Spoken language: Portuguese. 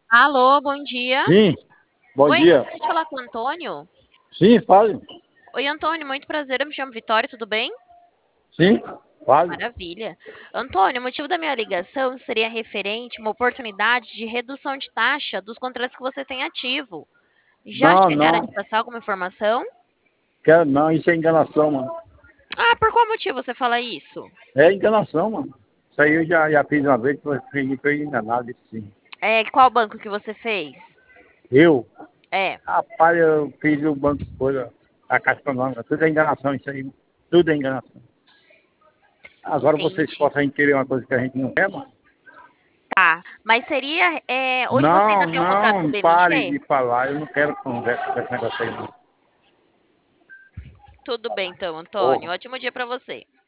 Alô, bom dia. Sim, bom Oi, dia. gostaria de falar com o Antônio. Sim, fale. Oi, Antônio, muito prazer. Eu me chamo Vitória, tudo bem? Sim, fale. Maravilha. Antônio, o motivo da minha ligação seria referente a uma oportunidade de redução de taxa dos contratos que você tem ativo. Já Não, chegaram a não, te passar alguma informação? quero não, isso é enganação, mano. Ah, por qual motivo você fala isso? É enganação, mano. Isso aí eu já fiz uma vez, foi enganado, isso sim. É, qual banco que você fez? Eu, É, rapaz, eu fiz o banco, coisa, a Caixa Econômica, tudo é enganação isso aí, tudo é enganação. Agora vocês entendi. possam querer uma coisa que a gente não quer, mano. Tá, mas seria, hoje você Não, ainda tem um contrato com o não, pare BMG? de falar, eu não quero conversa com esse negócio aí, não. Tudo bem então, Antônio. Porra. Ótimo dia para você.